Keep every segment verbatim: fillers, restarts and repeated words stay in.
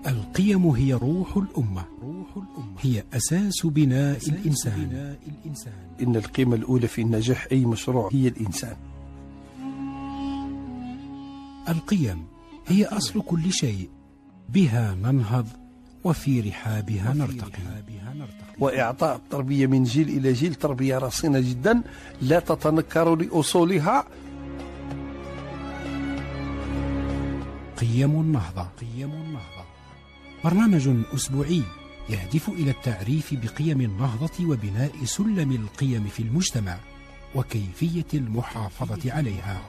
القيم هي روح الأمة، هي أساس بناء الإنسان. إن القيمة الأولى في نجاح أي مشروع هي الإنسان. القيم هي أصل كل شيء، بها ننهض وفي رحابها نرتقي. وإعطاء التربية من جيل إلى جيل تربية رصينة جدا لا تتنكر لأصولها. قيم النهضة. قيم النهضة برنامج أسبوعي يهدف إلى التعريف بقيم النهضة وبناء سلم القيم في المجتمع وكيفية المحافظة عليها.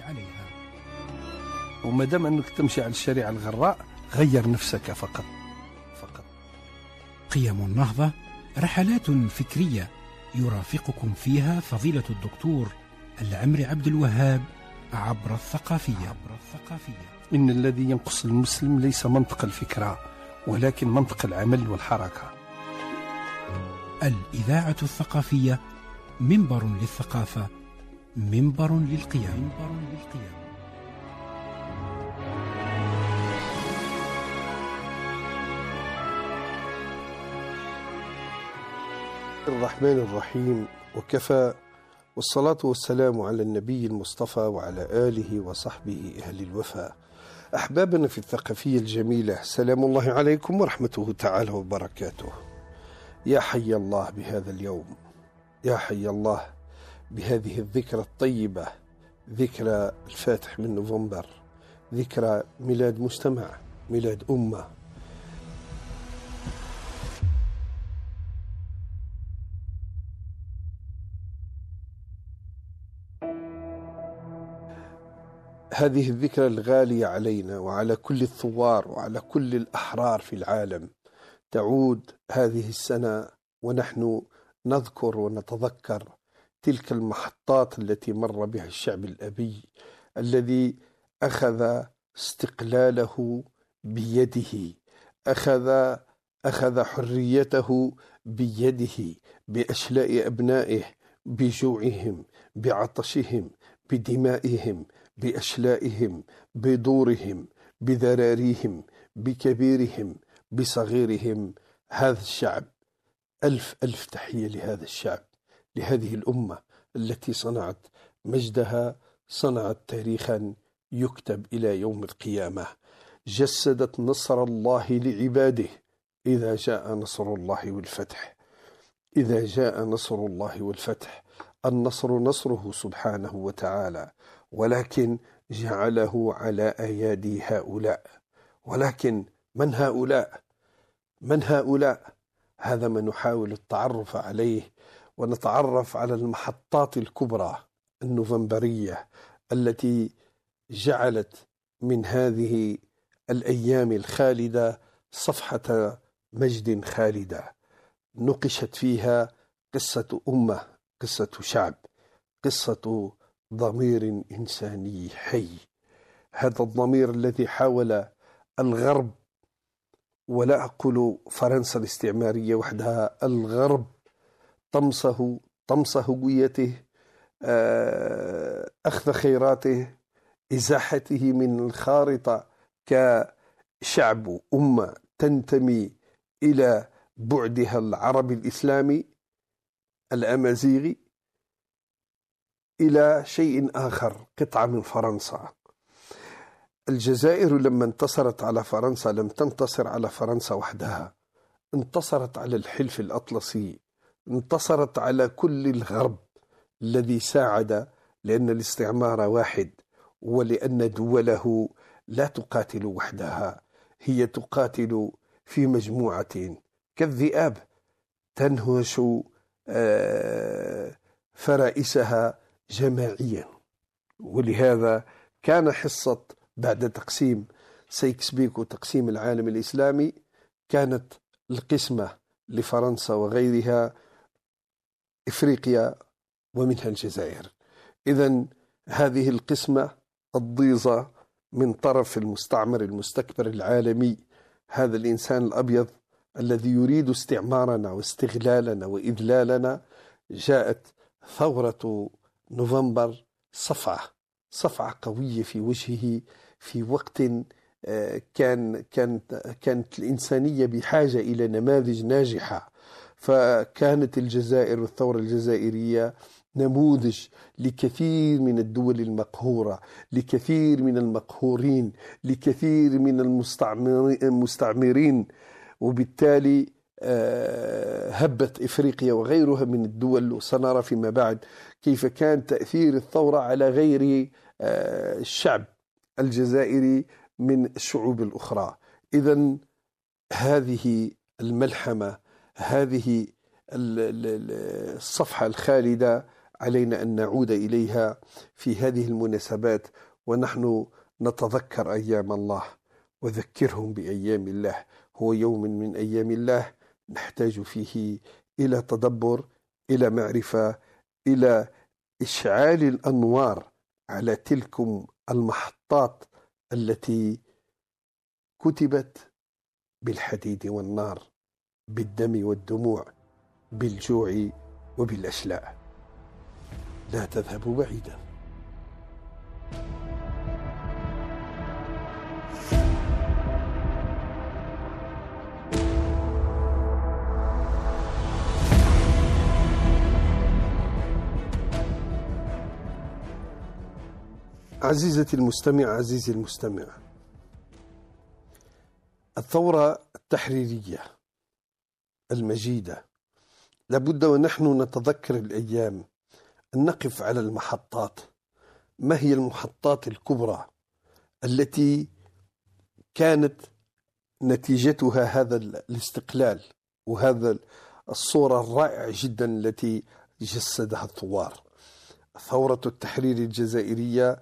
وما دام أنك تمشي على الشريعة الغراء غير نفسك فقط فقط. قيم النهضة رحلات فكرية يرافقكم فيها فضيلة الدكتور العمري عبد الوهاب عبر الثقافية. عبر الثقافية. إن الذي ينقص المسلم ليس منطق الفكرة ولكن منطق العمل والحركة. الإذاعة الثقافية منبر للثقافة، منبر للقيم. منبر للقيم. الرحمن الرحيم. وكفى، والصلاة والسلام على النبي المصطفى وعلى آله وصحبه أهل الوفاء. أحبابنا في الثقافية الجميلة، سلام الله عليكم ورحمته تعالى وبركاته. يا حي الله بهذا اليوم، يا حي الله بهذه الذكرى الطيبة، ذكرى الفاتح من نوفمبر، ذكرى ميلاد مجتمع، ميلاد أمة. هذه الذكرى الغالية علينا وعلى كل الثوار وعلى كل الأحرار في العالم. تعود هذه السنة ونحن نذكر ونتذكر تلك المحطات التي مر بها الشعب الأبي الذي أخذ استقلاله بيده، أخذ أخذ حريته بيده، بأشلاء أبنائه، بجوعهم، بعطشهم، بدمائهم، بأشلائهم، بدورهم، بذراريهم، بكبيرهم، بصغيرهم. هذا الشعب، ألف ألف تحية لهذا الشعب، لهذه الأمة التي صنعت مجدها، صنعت تاريخا يكتب إلى يوم القيامة. جسدت نصر الله لعباده إذا جاء نصر الله والفتح. إذا جاء نصر الله والفتح، النصر نصره سبحانه وتعالى، ولكن جعله على أيادي هؤلاء. ولكن من هؤلاء؟ من هؤلاء؟ هذا ما نحاول التعرف عليه ونتعرف على المحطات الكبرى النوفمبرية التي جعلت من هذه الأيام الخالدة صفحة مجد خالدة، نقشت فيها قصة أمة، قصة شعب، قصة ضمير إنساني حي. هذا الضمير الذي حاول الغرب، ولا أقول فرنسا الاستعمارية وحدها، الغرب طمسه طمس هويته، أخذ خيراته، إزاحته من الخارطة كشعب أمة تنتمي إلى بعدها العربي الإسلامي الأمازيغي إلى شيء آخر، قطعة من فرنسا. الجزائر لما انتصرت على فرنسا لم تنتصر على فرنسا وحدها، انتصرت على الحلف الأطلسي، انتصرت على كل الغرب الذي ساعد، لأن الاستعمار واحد، ولأن دوله لا تقاتل وحدها، هي تقاتل في مجموعة كالذئاب تنهش فرائسها جماعيا. ولهذا كان حصة بعد تقسيم سيكس بيكو، تقسيم العالم الإسلامي، كانت القسمة لفرنسا وغيرها إفريقيا ومنها الجزائر. إذن هذه القسمة الضيزة من طرف المستعمر المستكبر العالمي، هذا الإنسان الأبيض الذي يريد استعمارنا واستغلالنا وإذلالنا، جاءت ثورة نوفمبر صفعة صفعة قوية في وجهه في وقت كان كانت كانت الإنسانية بحاجة إلى نماذج ناجحة، فكانت الجزائر والثورة الجزائرية نموذج لكثير من الدول المقهورة، لكثير من المقهورين، لكثير من المستعمرين، وبالتالي هبت إفريقيا وغيرها من الدول. وسنرى فيما بعد كيف كان تأثير الثورة على غير الشعب الجزائري من الشعوب الأخرى. إذن هذه الملحمة، هذه الصفحة الخالدة علينا أن نعود إليها في هذه المناسبات، ونحن نتذكر أيام الله. وذكرهم بأيام الله، هو يوم من أيام الله نحتاج فيه إلى تدبر، إلى معرفة، إلى إشعال الأنوار على تلكم المحطات التي كتبت بالحديد والنار، بالدم والدموع، بالجوع وبالأشلاء. لا تذهبوا بعيدا. عزيزتي المستمع، عزيزي المستمع، الثورة التحريرية المجيدة لابد ونحن نتذكر الأيام أن نقف على المحطات. ما هي المحطات الكبرى التي كانت نتيجتها هذا الاستقلال وهذا الصورة الرائعة جدا التي جسدها الثوار؟ ثورة التحرير الجزائرية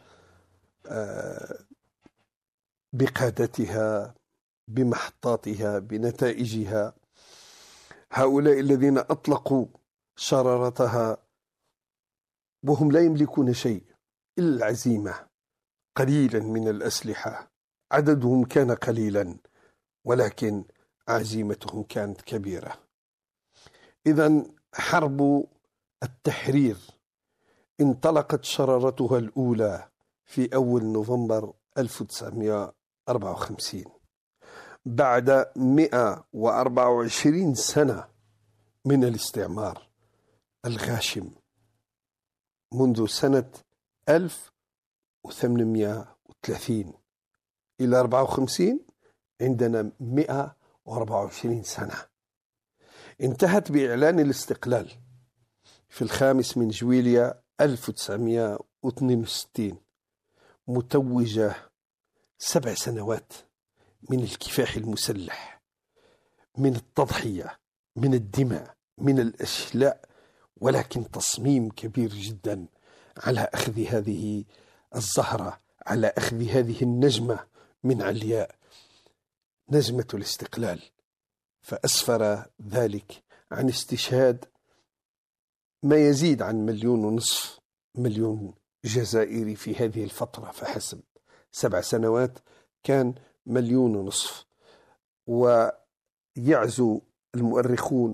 بقادتها، بمحطاتها، بنتائجها، هؤلاء الذين أطلقوا شرارتها وهم لا يملكون شيء إلا العزيمة، قليلا من الأسلحة، عددهم كان قليلا ولكن عزيمتهم كانت كبيرة. إذن حرب التحرير انطلقت شرارتها الأولى في أول نوفمبر ألف وتسعمائة وأربعة وخمسين، بعد مئة وأربعة وعشرين سنة من الاستعمار الغاشم. منذ سنة ألف وثمانمائة وثلاثين إلى أربعة وخمسين عندنا مئة وأربعة وعشرين سنة. انتهت بإعلان الاستقلال في الخامس من جويلية ألف وتسعمائة واثنين وستين، متوجة سبع سنوات من الكفاح المسلح، من التضحية، من الدماء، من الأشلاء، ولكن تصميم كبير جدا على أخذ هذه الزهرة، على أخذ هذه النجمة من علياء، نجمة الاستقلال. فأسفر ذلك عن استشهاد ما يزيد عن مليون ونصف مليون جزائري في هذه الفترة فحسب. سبع سنوات كان مليون ونصف. ويعزو المؤرخون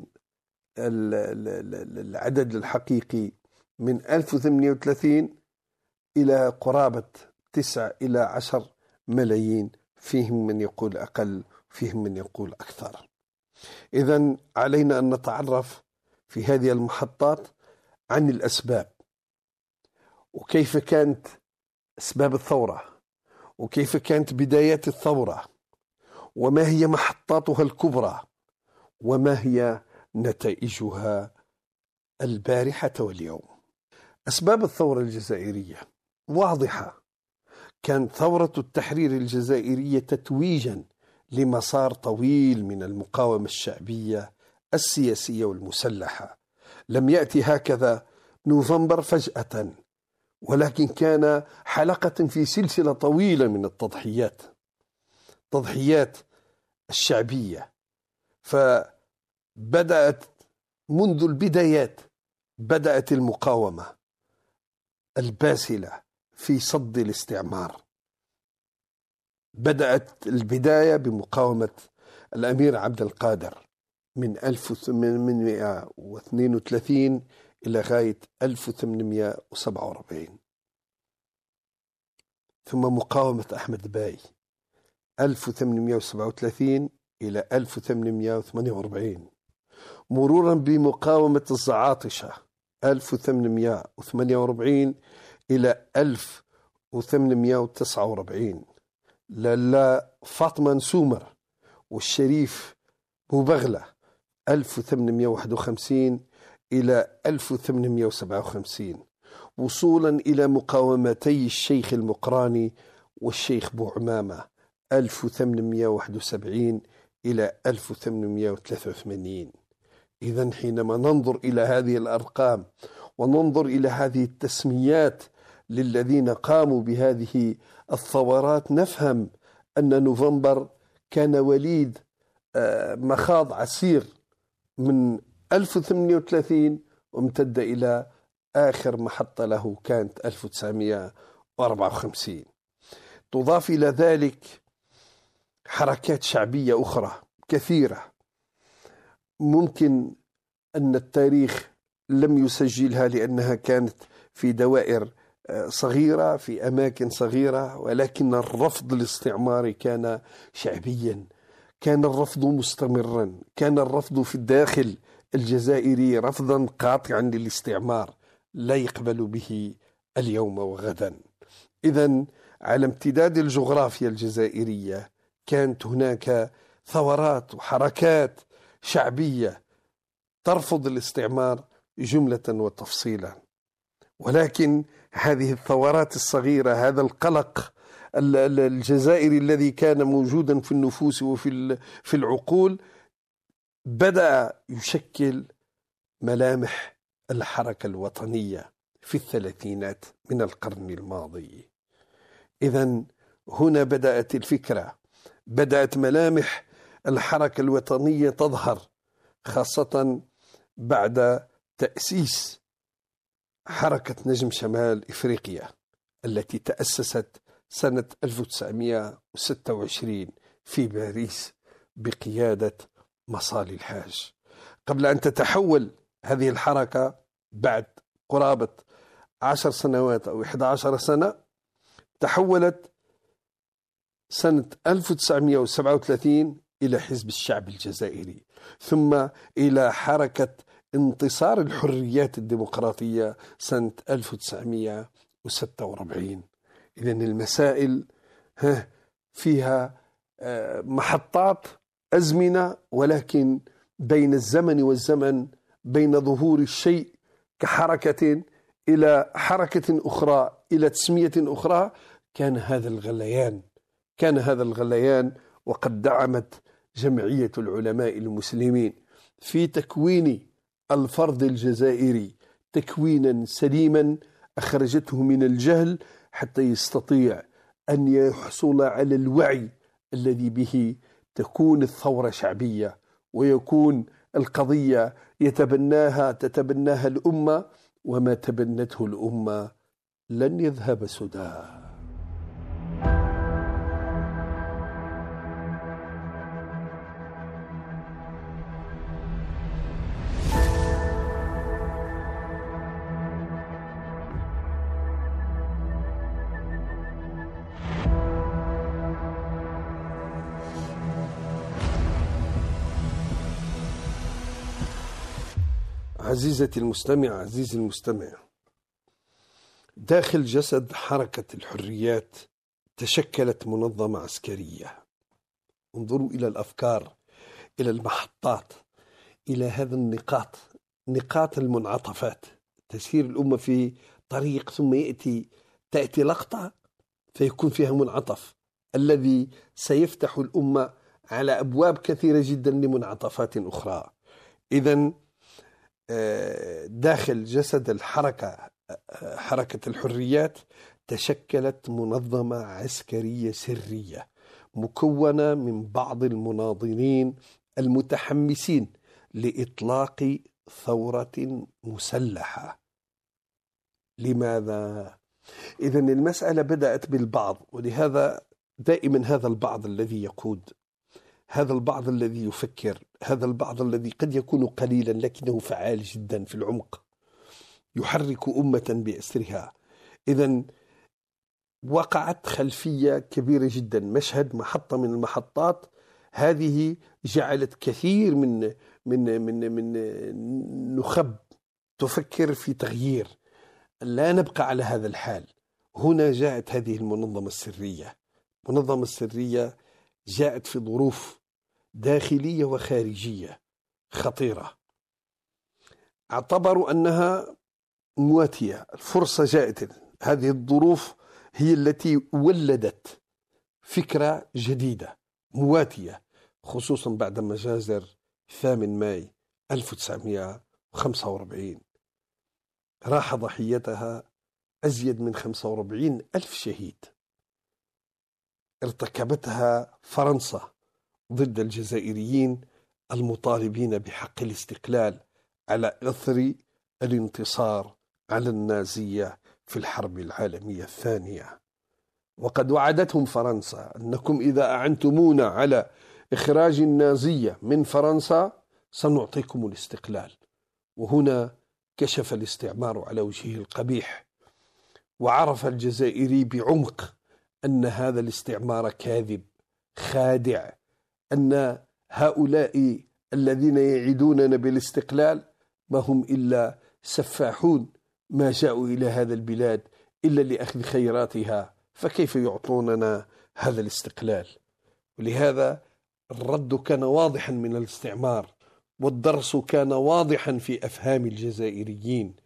العدد الحقيقي من ألف وثمانية وثلاثين إلى قرابة تسعة إلى عشر ملايين، فيهم من يقول أقل، فيهم من يقول أكثر. إذن علينا أن نتعرف في هذه المحطات عن الأسباب، وكيف كانت أسباب الثورة، وكيف كانت بدايات الثورة، وما هي محطاتها الكبرى، وما هي نتائجها البارحة واليوم. أسباب الثورة الجزائرية واضحة. كانت ثورة التحرير الجزائرية تتويجا لمسار طويل من المقاومة الشعبية السياسية والمسلحة. لم يأتي هكذا نوفمبر فجأة، ولكن كان حلقة في سلسلة طويلة من التضحيات، تضحيات الشعبية. فبدأت منذ البدايات، بدأت المقاومة الباسلة في صد الاستعمار. بدأت البداية بمقاومة الأمير عبد القادر من ألف وثمانمائة واثنين وثلاثين إلى غاية ألف وثمانمائة وسبعة وأربعين، ثم مقاومة أحمد باي ألف وثمانمئة وسبعة وثلاثين إلى ألف وثمانمئة وثمانية وأربعين، مرورا بمقاومة الزعاطشة ألف وثمانمئة وثمانية وأربعين إلى ألف وثمانمئة وتسعة وأربعين، لالا فاطمة نسومر والشريف بوبغلة ألف وثمانمئة وواحد وخمسين إلى ألف وثمانمئة وسبعة وخمسين، وصولا إلى مقاومتي الشيخ المقراني والشيخ بوعمامة ألف وثمانمئة وواحد وسبعين إلى ألف وثمانمئة وثلاثة وثمانين. إذن حينما ننظر إلى هذه الأرقام وننظر إلى هذه التسميات للذين قاموا بهذه الثورات، نفهم أن نوفمبر كان وليد مخاض عسير من ألف وثمانية وثلاثين وامتد إلى آخر محطة له كانت ألف وتسعمئة وأربعة وخمسين. تضاف إلى ذلك حركات شعبية أخرى كثيرة ممكن أن التاريخ لم يسجلها لأنها كانت في دوائر صغيرة في أماكن صغيرة، ولكن الرفض الاستعماري كان شعبيا، كان الرفض مستمرا، كان الرفض في الداخل الجزائري رفضا قاطعا للاستعمار لا يقبل به اليوم وغدا. إذن على امتداد الجغرافيا الجزائرية كانت هناك ثورات وحركات شعبية ترفض الاستعمار جملة وتفصيلا، ولكن هذه الثورات الصغيرة، هذا القلق الجزائري الذي كان موجودا في النفوس وفي في العقول بدأ يشكل ملامح الحركة الوطنية في الثلاثينات من القرن الماضي. إذن هنا بدأت الفكرة، بدأت ملامح الحركة الوطنية تظهر، خاصة بعد تأسيس حركة نجم شمال إفريقيا التي تأسست سنة ألف وتسعمئة وستة وعشرين في باريس بقيادة مصالي الحاج. قبل أن تتحول هذه الحركة بعد قرابة عشر سنوات أو إحدى عشر سنة، تحولت سنة ألف وتسعمئة وسبعة وثلاثين إلى حزب الشعب الجزائري، ثم إلى حركة انتصار الحريات الديمقراطية سنة ألف وتسعمئة وستة وأربعين. إذن المسائل فيها محطات أزمنة، ولكن بين الزمن والزمن، بين ظهور الشيء كحركة إلى حركة أخرى إلى تسمية أخرى، كان هذا الغليان كان هذا الغليان وقد دعمت جمعية العلماء المسلمين في تكوين الفرد الجزائري تكوينا سليما أخرجته من الجهل حتى يستطيع أن يحصل على الوعي الذي به تكون الثورة شعبية ويكون القضية يتبناها تتبناها الأمة، وما تبنته الأمة لن يذهب سدى. عزيزتي المستمع، عزيزي المستمع، داخل جسد حركة الحريات تشكلت منظمة عسكرية. انظروا إلى الأفكار، إلى المحطات، إلى هذا النقاط، نقاط المنعطفات، تسير الأمة في طريق ثم يأتي تأتي لقطة فيكون فيها منعطف الذي سيفتح الأمة على أبواب كثيرة جدا لمنعطفات أخرى. إذن داخل جسد الحركة حركة الحريات تشكلت منظمة عسكرية سرية مكونة من بعض المناضلين المتحمسين لإطلاق ثورة مسلحة. لماذا؟ إذن المسألة بدأت بالبعض، ولهذا دائما هذا البعض الذي يقود، هذا البعض الذي يفكر، هذا البعض الذي قد يكون قليلا لكنه فعال جدا في العمق، يحرك أمة بأسرها. إذن وقعت خلفية كبيرة جدا، مشهد محطة من المحطات هذه جعلت كثير من من من من نخب تفكر في تغيير، لا نبقى على هذا الحال. هنا جاءت هذه المنظمة السرية. المنظمة السرية جاءت في ظروف داخلية وخارجية خطيرة، اعتبروا أنها مواتية، الفرصة جاءت. هذه الظروف هي التي ولدت فكرة جديدة مواتية، خصوصا بعد مجازر ثامن ماي ألف وتسعمائة وخمسة وأربعين راح ضحيتها أزيد من خمسة وأربعين ألف شهيد ارتكبتها فرنسا ضد الجزائريين المطالبين بحق الاستقلال على إثر الانتصار على النازية في الحرب العالمية الثانية. وقد وعدتهم فرنسا أنكم إذا أعنتمونا على إخراج النازية من فرنسا سنعطيكم الاستقلال. وهنا كشف الاستعمار على وجهه القبيح، وعرف الجزائري بعمق أن هذا الاستعمار كاذب خادع، أن هؤلاء الذين يعدوننا بالاستقلال ما هم إلا سفاحون ما جاءوا إلى هذا البلاد إلا لأخذ خيراتها، فكيف يعطوننا هذا الاستقلال؟ ولهذا الرد كان واضحا من الاستعمار، والدرس كان واضحا في أفهام الجزائريين.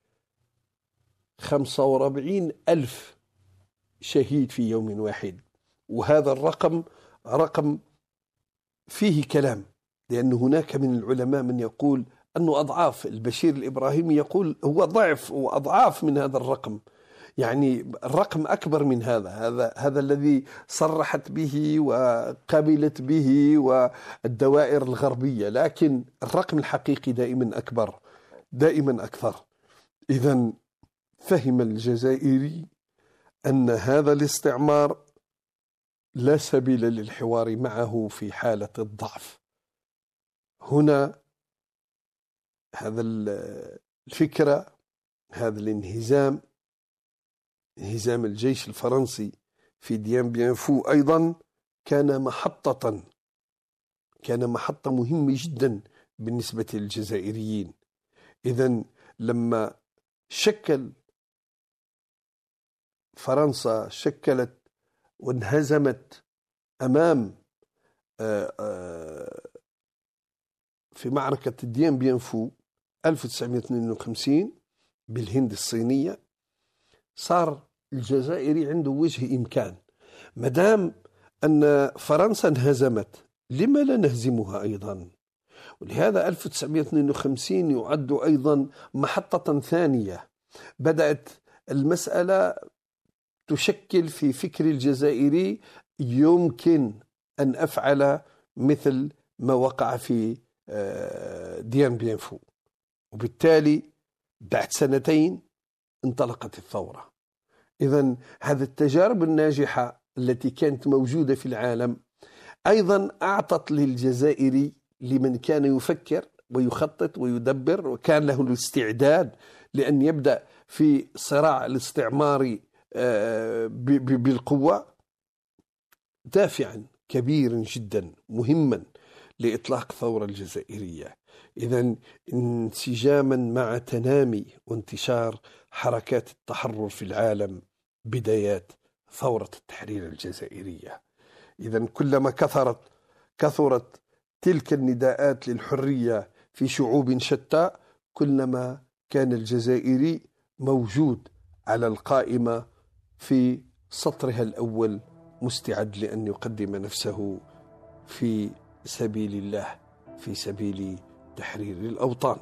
خمسة وأربعين ألف شهيد في يوم واحد، وهذا الرقم رقم فيه كلام، لأن هناك من العلماء من يقول أنه أضعاف. البشير الإبراهيمي يقول هو ضعف وأضعاف من هذا الرقم، يعني الرقم أكبر من هذا. هذا هذا الذي صرحت به وقبلت به والدوائر الغربية، لكن الرقم الحقيقي دائما أكبر، دائما أكثر. إذن فهم الجزائري أن هذا الاستعمار لا سبيل للحوار معه في حالة الضعف. هنا هذا الفكرة، هذا الانهزام، انهزام الجيش الفرنسي في ديان بيان فو أيضا كان محطة كان محطة مهمة جدا بالنسبة للجزائريين. إذن لما شكل فرنسا شكلت وانهزمت أمام في معركة ديان بيان فو ألف وتسعمائة واثنين وخمسين بالهند الصينية، صار الجزائري عنده وجه إمكان. مدام أن فرنسا انهزمت لما لا نهزمها أيضا؟ ولهذا ألف وتسعمائة واثنين وخمسين يعد أيضا محطة ثانية. بدأت المسألة تشكل في فكر الجزائري يمكن أن أفعل مثل ما وقع في ديان بيان فو، وبالتالي بعد سنتين انطلقت الثورة. إذن هذه التجارب الناجحة التي كانت موجودة في العالم أيضا أعطت للجزائري، لمن كان يفكر ويخطط ويدبر وكان له الاستعداد لأن يبدأ في صراع الاستعماري بالقوة، دافعا كبيرا جدا مهما لإطلاق الثورة الجزائرية. إذن انسجاما مع تنامي وانتشار حركات التحرر في العالم، بدايات ثورة التحرير الجزائرية. إذن كلما كثرت كثرت تلك النداءات للحرية في شعوب شتى، كلما كان الجزائري موجود على القائمة في سطرها الأول، مستعد لأن يقدم نفسه في سبيل الله، في سبيل تحرير الأوطان.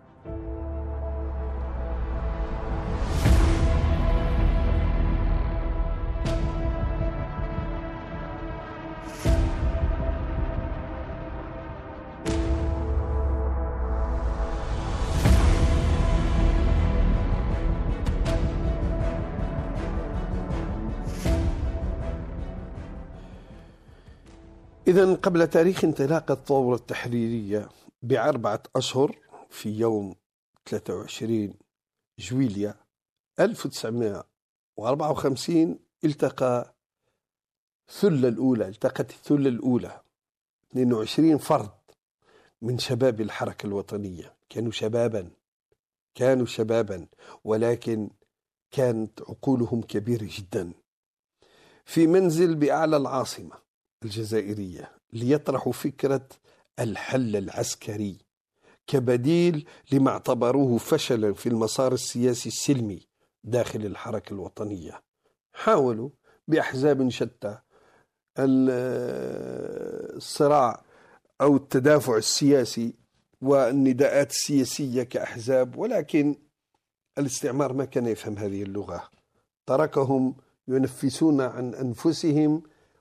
إذن قبل تاريخ انطلاق الثورة التحريرية بأربعة أشهر، في يوم ثلاثة وعشرين جويلية ألف وتسعمائة وأربعة وخمسين، التقى ثلة الأولى التقت الثلة الأولى اثنين وعشرين فرد من شباب الحركة الوطنية. كانوا شبابا كانوا شبابا ولكن كانت عقولهم كبيرة جدا، في منزل بأعلى العاصمة الجزائرية ليطرحوا فكرة الحل العسكري كبديل لما اعتبروه فشلا في المسار السياسي السلمي داخل الحركة الوطنية. حاولوا بأحزاب شتى الصراع أو التدافع السياسي والنداءات السياسية كأحزاب، ولكن الاستعمار ما كان يفهم هذه اللغة، تركهم ينفسون عن أنفسهم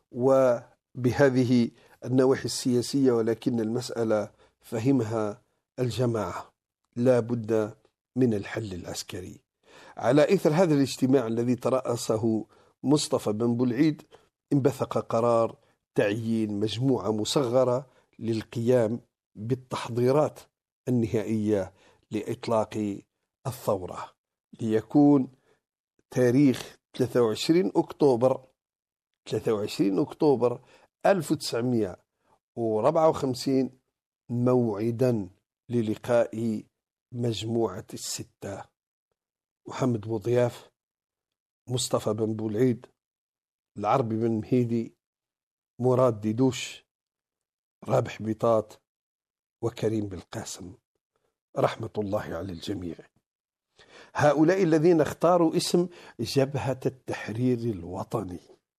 وبهذه النواحي السياسية، ولكن المسألة فهمها الجماعة، لا بد من الحل العسكري. على إثر هذا الاجتماع الذي ترأسه مصطفى بن بولعيد انبثق قرار تعيين مجموعة مصغرة للقيام بالتحضيرات النهائية لإطلاق الثورة، ليكون تاريخ ثلاثة وعشرين أكتوبر ثلاثة وعشرين أكتوبر ألف وتسعمائة وأربعة وخمسين موعدا للقاء مجموعة الستة: محمد بوضياف، مصطفى بن بولعيد، العربي بن مهيدي، مراد ديدوش، رابح بيطاط، وكريم بالقاسم، رحمة الله على الجميع. هؤلاء الذين اختاروا اسم جبهة التحرير الوطني،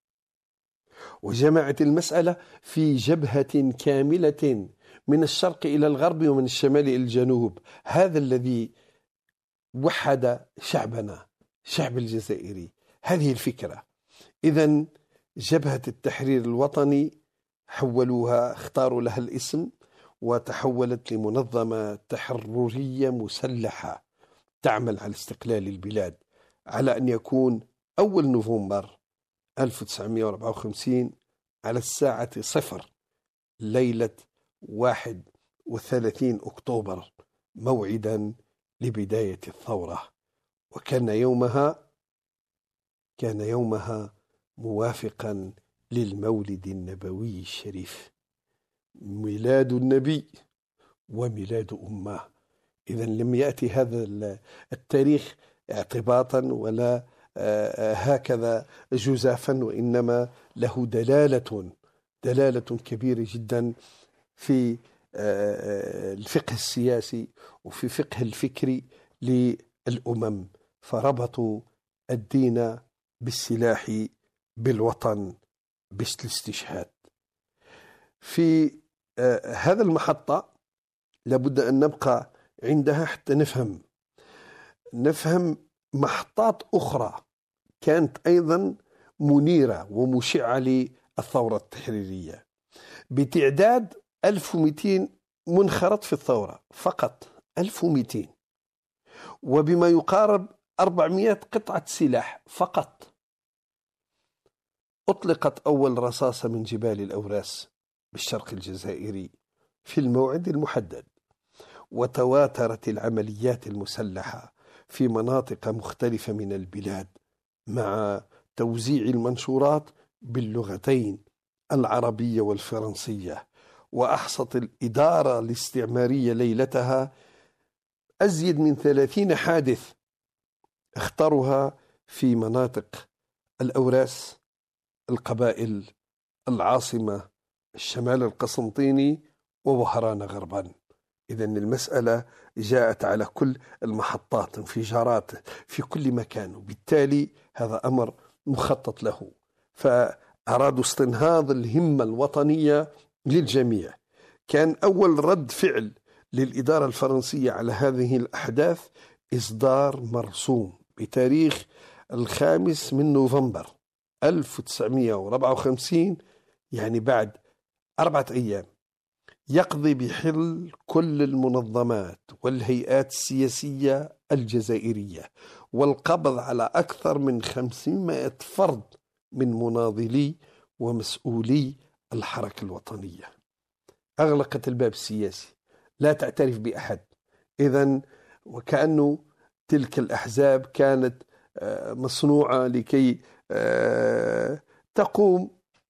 وجمعت المسألة في جبهة كاملة من الشرق إلى الغرب ومن الشمال إلى الجنوب. هذا الذي وحد شعبنا، شعب الجزائري، هذه الفكرة. إذن جبهة التحرير الوطني حولوها، اختاروا لها الاسم، وتحولت لمنظمة تحررية مسلحة تعمل على استقلال البلاد، على أن يكون أول نوفمبر ألف وتسعمائة وأربعة وخمسين على الساعة صفر ليلة واحد وثلاثين أكتوبر موعدا لبداية الثورة. وكان يومها كان يومها موافقا للمولد النبوي الشريف، ميلاد النبي وميلاد أمه. إذن لم يأتي هذا التاريخ اعتباطا ولا هكذا جزافا، وإنما له دلالة دلالة كبيرة جدا في الفقه السياسي وفي فقه الفكري للأمم، فربطوا الدين بالسلاح بالوطن بالاستشهاد. في هذا المحطة لابد أن نبقى عندها حتى نفهم نفهم محطات أخرى كانت أيضا منيرة ومشعة للثورة التحريرية، بتعداد ألف ومئتين منخرط في الثورة فقط، ألف ومئتين، وبما يقارب أربعمائة قطعة سلاح فقط. أطلقت أول رصاصة من جبال الأوراس بالشرق الجزائري في الموعد المحدد، وتواترت العمليات المسلحة في مناطق مختلفة من البلاد مع توزيع المنشورات باللغتين العربية والفرنسية. وأحصت الإدارة الاستعمارية ليلتها أزيد من ثلاثين حادث اختاروها في مناطق الأوراس، القبائل، العاصمة، الشمال القسنطيني، ووهران غربا. إذن المسألة جاءت على كل المحطات، انفجارات في كل مكان، وبالتالي هذا أمر مخطط له. فأرادوا استنهاض الهمة الوطنية للجميع. كان أول رد فعل للإدارة الفرنسية على هذه الأحداث إصدار مرسوم بتاريخ الخامس من نوفمبر ألف وتسعمائة وأربعة وخمسين، يعني بعد أربعة أيام، يقضي بحل كل المنظمات والهيئات السياسية الجزائرية والقبض على أكثر من خمسمائة فرد من مناضلي ومسؤولي الحركة الوطنية. أغلقت الباب السياسي، لا تعترف بأحد. إذن وكأنه تلك الأحزاب كانت مصنوعة لكي تقوم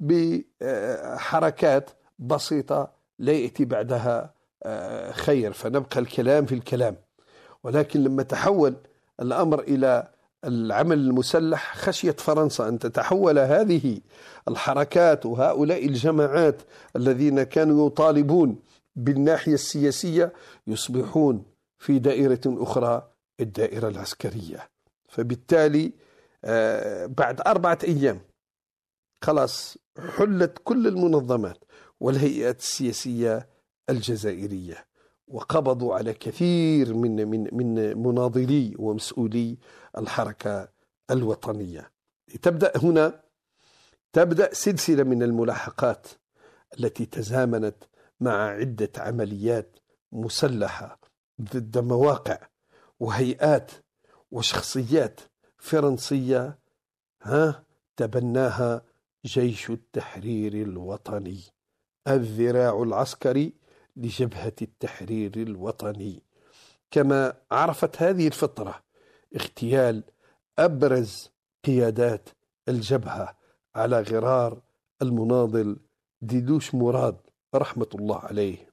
بحركات بسيطة لا يأتي بعدها خير، فنبقى الكلام في الكلام. ولكن لما تحول الأمر إلى العمل المسلح خشيت فرنسا أن تتحول هذه الحركات وهؤلاء الجماعات الذين كانوا يطالبون بالناحية السياسية يصبحون في دائرة أخرى، الدائرة العسكرية. فبالتالي بعد أربعة أيام خلاص حلت كل المنظمات والهيئات السياسية الجزائرية، وقبضوا على كثير من من من مناضلي ومسؤولي الحركة الوطنية. تبدأ هنا تبدأ سلسلة من الملاحقات التي تزامنت مع عدة عمليات مسلحة ضد مواقع وهيئات وشخصيات فرنسية ها تبناها جيش التحرير الوطني، الذراع العسكري لجبهة التحرير الوطني. كما عرفت هذه الفترة اغتيال أبرز قيادات الجبهة على غرار المناضل ديدوش مراد رحمة الله عليه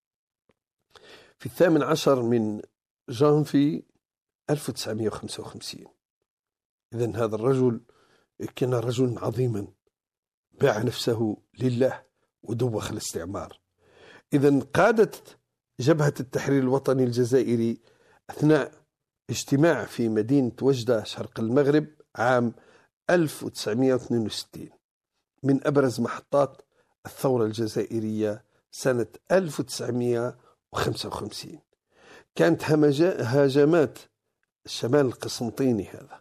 في الثامن عشر من جانفي ألف وتسعمائة وخمسة وخمسين. إذن هذا الرجل كان رجل عظيما، باع نفسه لله ودوخ الاستعمار. إذن قادت جبهة التحرير الوطني الجزائري أثناء اجتماع في مدينة وجدة شرق المغرب عام ألف وتسعمائة واثنين وستين من أبرز محطات الثورة الجزائرية سنة ألف وتسعمائة وخمسة وخمسين. كانت هجمات الشمال القسنطيني هذا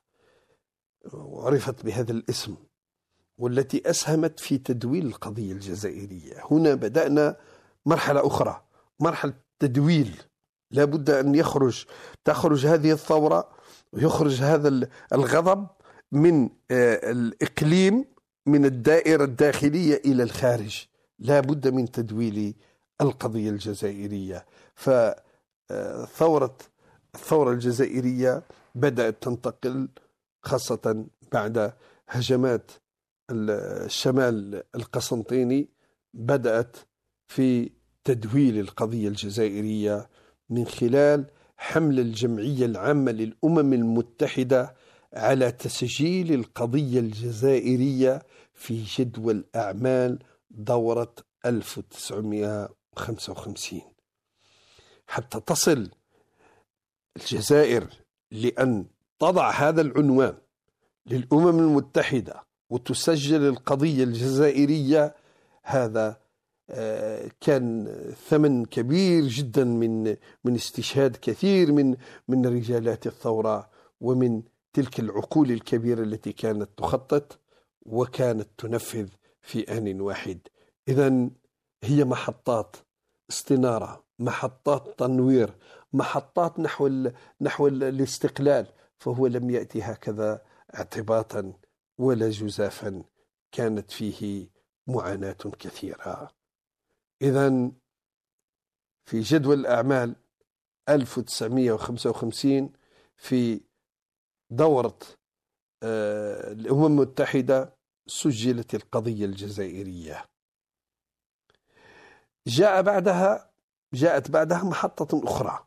وعرفت بهذا الاسم، والتي أسهمت في تدويل القضية الجزائرية. هنا بدأنا مرحلة أخرى، مرحلة تدويل. لا بد أن يخرج تخرج هذه الثورة ويخرج هذا الغضب من الإقليم، من الدائرة الداخلية إلى الخارج. لا بد من تدويل القضية الجزائرية. فثورة الثورة الجزائرية بدأت تنتقل خاصة بعد هجمات الشمال القسنطيني، بدأت في تدويل القضية الجزائرية من خلال حمل الجمعية العامة للأمم المتحدة على تسجيل القضية الجزائرية في جدول أعمال دورة ألف وتسعمائة وخمسة وخمسين، حتى تصل الجزائر لأن تضع هذا العنوان للأمم المتحدة وتسجل القضية الجزائرية. هذا كان ثمن كبير جدا من من استشهاد كثير من من رجالات الثورة ومن تلك العقول الكبيرة التي كانت تخطط وكانت تنفذ في آن واحد. إذن هي محطات استنارة، محطات تنوير، محطات نحو نحو الاستقلال. فهو لم يأتي هكذا اعتباطا ولا جزافا، كانت فيه معاناة كثيرة. إذن في جدول الأعمال ألف وتسعمائة وخمسة وخمسين في دورة الأمم المتحدة سجلت القضية الجزائرية. جاء بعدها جاءت بعدها محطة أخرى،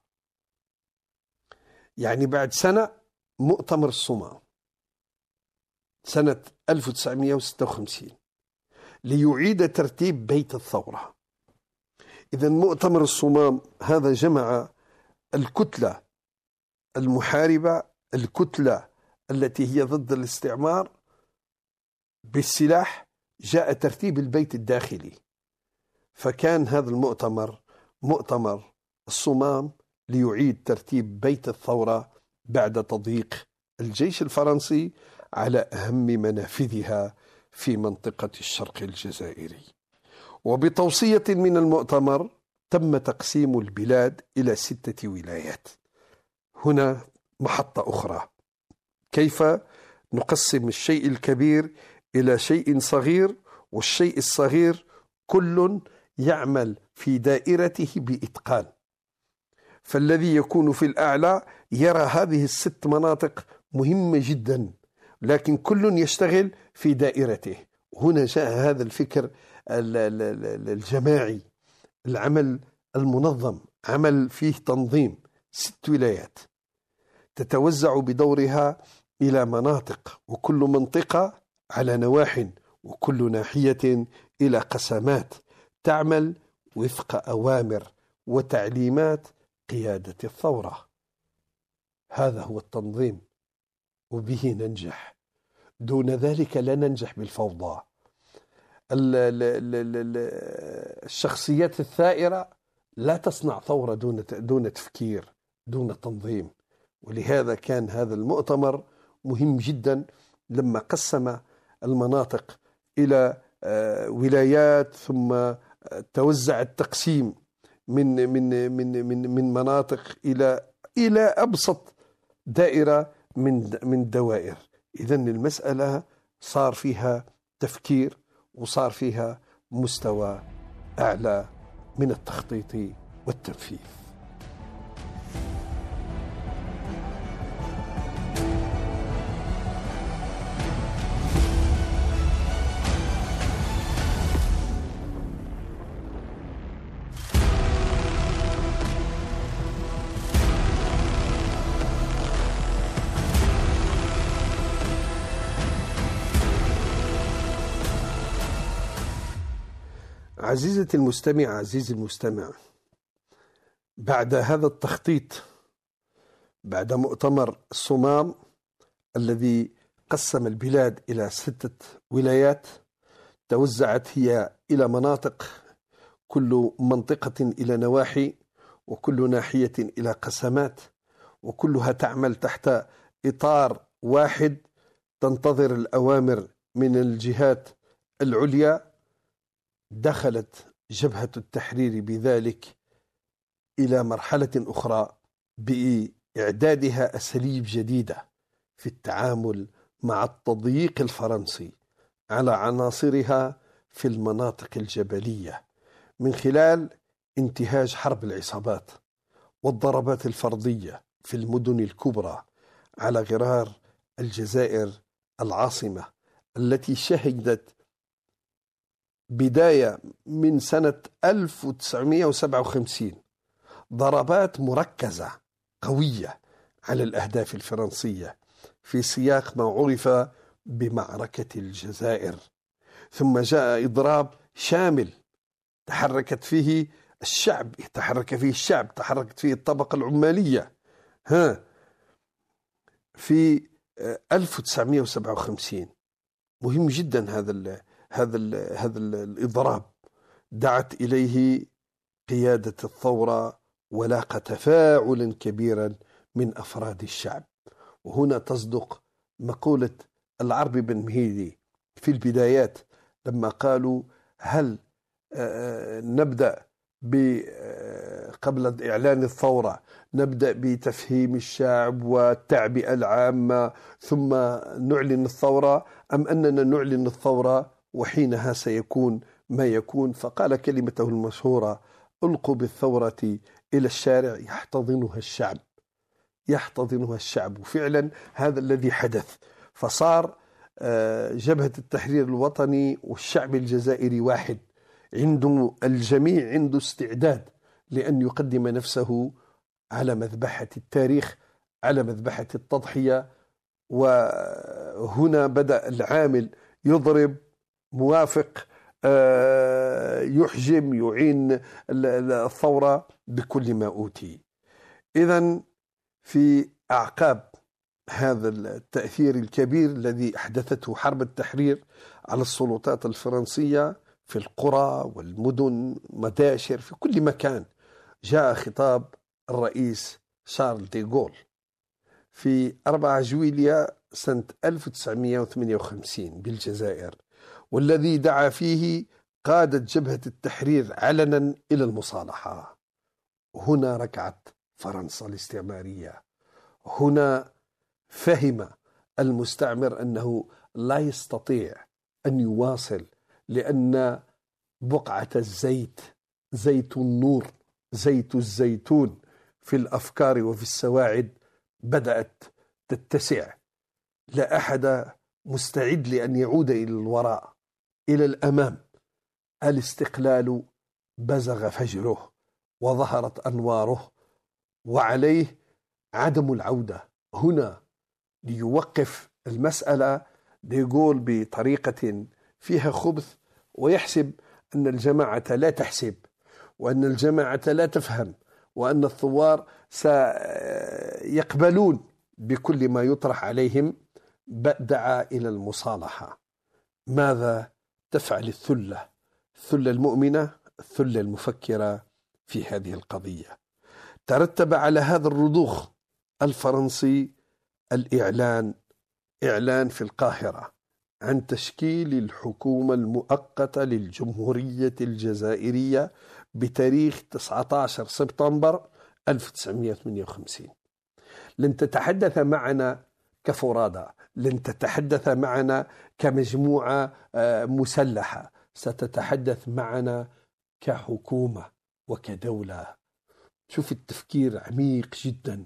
يعني بعد سنة مؤتمر الصمام سنة ألف وتسعمائة وستة وخمسين ليعيد ترتيب بيت الثورة. إذن مؤتمر الصمام هذا جمع الكتلة المحاربة، الكتلة التي هي ضد الاستعمار بالسلاح، جاء ترتيب البيت الداخلي. فكان هذا المؤتمر مؤتمر الصمام ليعيد ترتيب بيت الثورة بعد تضييق الجيش الفرنسي على أهم منافذها في منطقة الشرق الجزائري. وبتوصية من المؤتمر تم تقسيم البلاد إلى ستة ولايات. هنا محطة أخرى، كيف نقسم الشيء الكبير إلى شيء صغير، والشيء الصغير كل يعمل في دائرته بإتقان. فالذي يكون في الأعلى يرى هذه الست مناطق مهمة جدا لكن كل يشتغل في دائرته. هنا جاء هذا الفكر الجماعي، العمل المنظم، عمل فيه تنظيم. ست ولايات تتوزع بدورها إلى مناطق، وكل منطقة على نواح، وكل ناحية إلى قسمات تعمل وفق أوامر وتعليمات قيادة الثورة. هذا هو التنظيم، وبه ننجح. دون ذلك لا ننجح بالفوضى. الشخصيات الثائرة لا تصنع ثورة دون دون تفكير، دون تنظيم. ولهذا كان هذا المؤتمر مهم جدا لما قسم المناطق إلى ولايات، ثم توزع التقسيم من من من من من مناطق إلى إلى أبسط دائرة من من الدوائر. إذن المسألة صار فيها تفكير، وصار فيها مستوى أعلى من التخطيط والتنفيذ. عزيزتي المستمع، عزيزي المستمع، بعد هذا التخطيط، بعد مؤتمر الصمام الذي قسم البلاد إلى ستة ولايات توزعت هي إلى مناطق، كل منطقة إلى نواحي، وكل ناحية إلى قسمات، وكلها تعمل تحت إطار واحد، تنتظر الأوامر من الجهات العليا. دخلت جبهة التحرير بذلك إلى مرحلة أخرى بإعدادها أساليب جديدة في التعامل مع التضييق الفرنسي على عناصرها في المناطق الجبلية، من خلال انتهاج حرب العصابات والضربات الفردية في المدن الكبرى على غرار الجزائر العاصمة، التي شهدت بداية من سنة ألف وتسعمائة وسبعة وخمسين ضربات مركزة قوية على الأهداف الفرنسية في سياق ما عرف بمعركة الجزائر. ثم جاء إضراب شامل تحركت فيه الشعب، تحرك فيه الشعب، تحركت فيه الطبقة العمالية. ها في ألف وتسعمائة وسبعة وخمسين مهم جدا هذا ال هذا ال هذا ال الإضراب، دعت إليه قيادة الثورة ولاقى تفاعلا كبيرا من أفراد الشعب. وهنا تصدق مقولة العربي بن مهيدي في البدايات لما قالوا: هل نبدأ قبل إعلان الثورة نبدأ بتفهيم الشعب والتعبئة العامة ثم نعلن الثورة، أم أننا نعلن الثورة وحينها سيكون ما يكون؟ فقال كلمته المشهورة: ألقوا بالثورة إلى الشارع يحتضنها الشعب، يحتضنها الشعب. وفعلا هذا الذي حدث، فصار جبهة التحرير الوطني والشعب الجزائري واحد، عنده الجميع عنده استعداد لأن يقدم نفسه على مذبحة التاريخ، على مذبحة التضحية. وهنا بدأ العامل يضرب، موافق، يحجم، يعين الثورة بكل ما أوتي. إذن في أعقاب هذا التأثير الكبير الذي أحدثته حرب التحرير على السلطات الفرنسية في القرى والمدن، مداشر في كل مكان، جاء خطاب الرئيس شارل دي غول في أربعة جويلية سنة ألف وتسعمائة وثمانية وخمسين بالجزائر، والذي دعا فيه قادة جبهة التحرير علنا إلى المصالحة. هنا ركعت فرنسا الاستعمارية، هنا فهم المستعمر أنه لا يستطيع أن يواصل، لأن بقعة الزيت، زيت النور، زيت الزيتون في الأفكار وفي السواعد بدأت تتسع. لا أحد مستعد لأن يعود إلى الوراء، إلى الأمام. الاستقلال بزغ فجره وظهرت أنواره، وعليه عدم العودة هنا ليوقف المسألة، ليقول بطريقة فيها خبث ويحسب أن الجماعة لا تحسب، وأن الجماعة لا تفهم، وأن الثوار سيقبلون بكل ما يطرح عليهم. دعا إلى المصالحة. ماذا تفعل الثلة الثلة المؤمنة، الثلة المفكرة في هذه القضية؟ ترتب على هذا الرضوخ الفرنسي الإعلان إعلان في القاهرة عن تشكيل الحكومة المؤقتة للجمهورية الجزائرية بتاريخ تسعة عشر سبتمبر ألف وتسعمائة وثمانية وخمسين. لن تتحدث معنا كفرادى، لن تتحدث معنا كمجموعة مسلحة، ستتحدث معنا كحكومة وكدولة. شوف التفكير عميق جدا.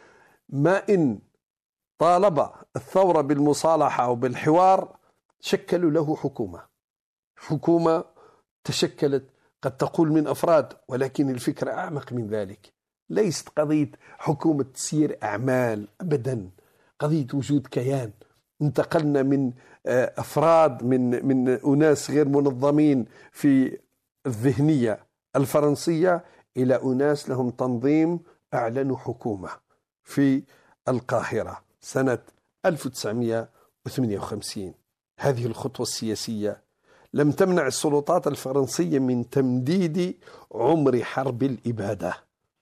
ما إن طالب الثورة بالمصالحة وبالحوار شكلوا له حكومة حكومة تشكلت قد تقول من أفراد، ولكن الفكرة أعمق من ذلك. ليست قضية حكومة تسيير أعمال أبدا، قضية وجود كيان. انتقلنا من أفراد، من من أناس غير منظمين في الذهنية الفرنسية إلى أناس لهم تنظيم، أعلنوا حكومة في القاهرة سنة ألف وتسعمائة وثمانية وخمسين. هذه الخطوة السياسية لم تمنع السلطات الفرنسية من تمديد عمر حرب الإبادة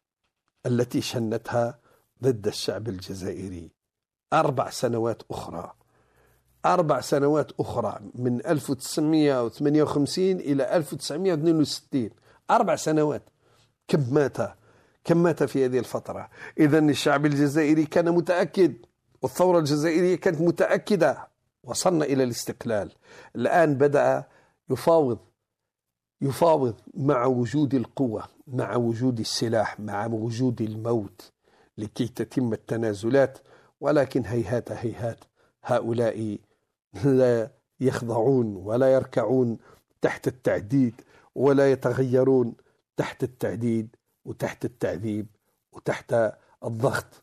التي شنتها ضد الشعب الجزائري. أربع سنوات أخرى أربع سنوات أخرى من ألف وتسعمائة وثمانية وخمسين إلى ألف وتسعمائة واثنين وستين. أربع سنوات. كم مات كم مات في هذه الفترة؟ إذن الشعب الجزائري كان متأكد، والثورة الجزائرية كانت متأكدة. وصلنا إلى الاستقلال. الآن بدأ يفاوض يفاوض مع وجود القوة، مع وجود السلاح، مع وجود الموت لكي تتم التنازلات. ولكن هيهات هيهات، هؤلاء لا يخضعون ولا يركعون تحت التعديد، ولا يتغيرون تحت التعديد وتحت التعذيب وتحت الضغط.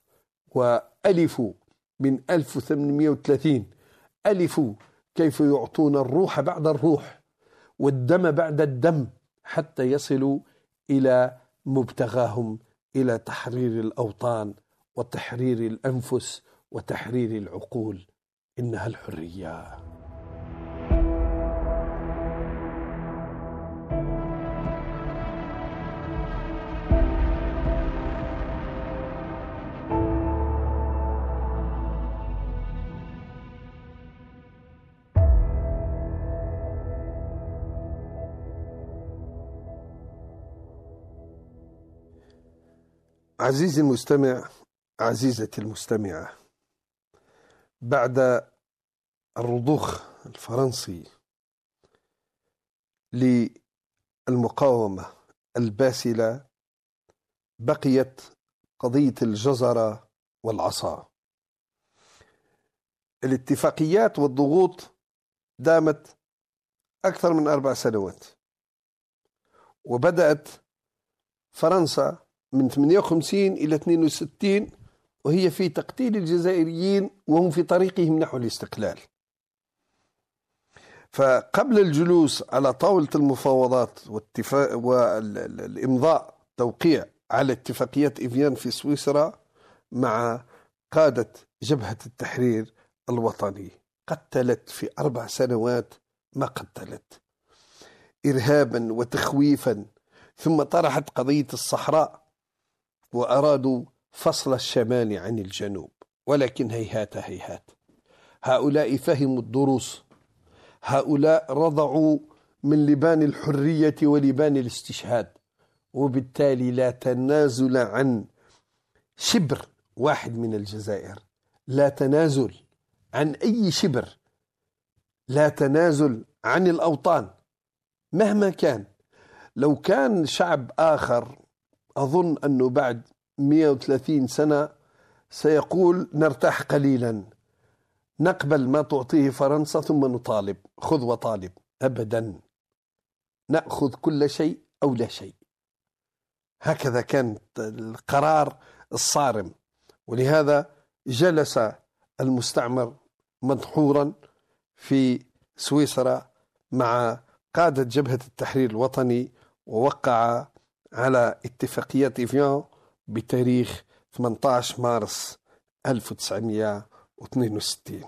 وألفوا من ألف وثمانمائة وثلاثين ألفوا كيف يعطون الروح بعد الروح والدم بعد الدم حتى يصلوا إلى مبتغاهم، إلى تحرير الأوطان وتحرير الأنفس وتحرير العقول. إنها الحرية. عزيزي المستمع، عزيزتي المستمعة، بعد الرضوخ الفرنسي للمقاومة الباسلة بقيت قضية الجزرة والعصا. الاتفاقيات والضغوط دامت أكثر من أربع سنوات، وبدأت فرنسا من ثمانية وخمسين إلى اثنين وستين وهي في تقتيل الجزائريين وهم في طريقهم نحو الاستقلال. فقبل الجلوس على طاولة المفاوضات والإمضاء توقيع على اتفاقية إفيان في سويسرا مع قادة جبهة التحرير الوطني، قتلت في أربع سنوات ما قتلت إرهابا وتخويفا، ثم طرحت قضية الصحراء وأرادوا فصل الشمال عن الجنوب. ولكن هيهات هيهات، هؤلاء فهموا الدروس، هؤلاء رضعوا من لبان الحرية ولبان الاستشهاد، وبالتالي لا تنازل عن شبر واحد من الجزائر، لا تنازل عن أي شبر، لا تنازل عن الأوطان مهما كان. لو كان شعب آخر أظن أنه بعد مئة وثلاثين سنة سيقول نرتاح قليلا، نقبل ما تعطيه فرنسا ثم نطالب خذ وطالب. أبدا، نأخذ كل شيء أو لا شيء. هكذا كان القرار الصارم. ولهذا جلس المستعمر مدحورا في سويسرا مع قادة جبهة التحرير الوطني، ووقع على اتفاقيات إيفيان بتاريخ ثمانية عشر مارس ألف وتسعمائة واثنين وستين.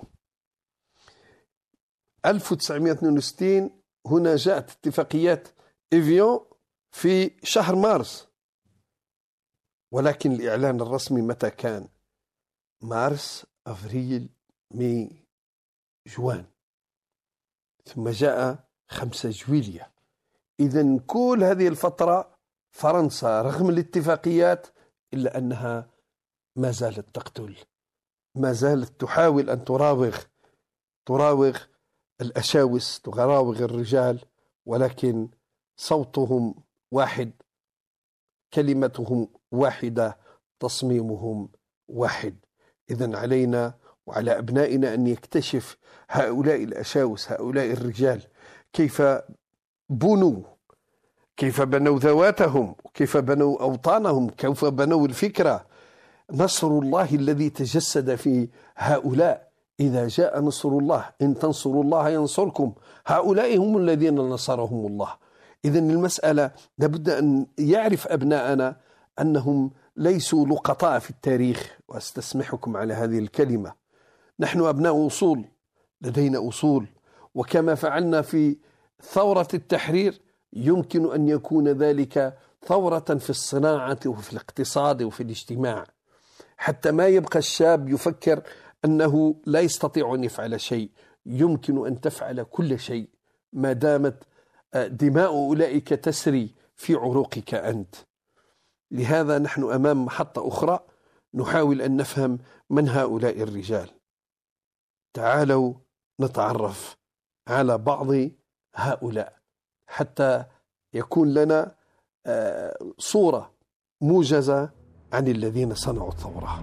ألف وتسعمائة واثنين وستين هنا جاءت اتفاقيات إيفيان في شهر مارس، ولكن الإعلان الرسمي متى كان؟ مارس، أفريل، مي، جوان، ثم جاء خمسة جويلية. إذن كل هذه الفترة فرنسا رغم الاتفاقيات إلا أنها ما زالت تقتل، ما زالت تحاول أن تراوغ تراوغ الأشاوس، تراوغ الرجال، ولكن صوتهم واحد، كلمتهم واحدة، تصميمهم واحد. إذن علينا وعلى أبنائنا أن يكتشف هؤلاء الأشاوس، هؤلاء الرجال، كيف بنوا، كيف بنوا ذواتهم، كيف بنوا أوطانهم، كيف بنوا الفكرة. نصر الله الذي تجسد في هؤلاء. إذا جاء نصر الله، إن تنصروا الله ينصركم، هؤلاء هم الذين نصرهم الله. إذن المسألة لابد أن يعرف أبناءنا أنهم ليسوا لقطاء في التاريخ، وأستسمحكم على هذه الكلمة. نحن أبناء أصول، لدينا أصول، وكما فعلنا في ثورة التحرير يمكن أن يكون ذلك ثورة في الصناعة وفي الاقتصاد وفي الاجتماع، حتى ما يبقى الشاب يفكر أنه لا يستطيع أن يفعل شيء. يمكن أن تفعل كل شيء ما دامت دماء أولئك تسري في عروقك أنت. لهذا نحن أمام محطة أخرى، نحاول أن نفهم من هؤلاء الرجال. تعالوا نتعرف على بعض هؤلاء حتى يكون لنا صورة موجزة عن الذين صنعوا الثورة.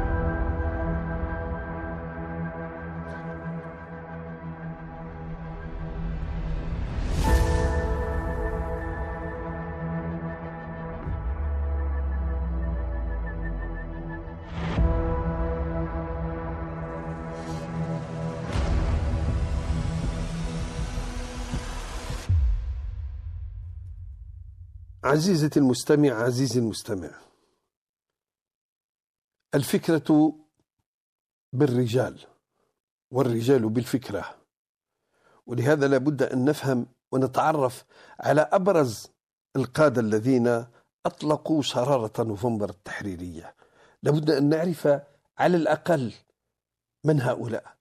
عزيزتي المستمع، عزيزي المستمع، الفكرة بالرجال والرجال بالفكرة، ولهذا لابد أن نفهم ونتعرف على أبرز القادة الذين أطلقوا شرارة نوفمبر التحريرية. لابد أن نعرف على الأقل من هؤلاء.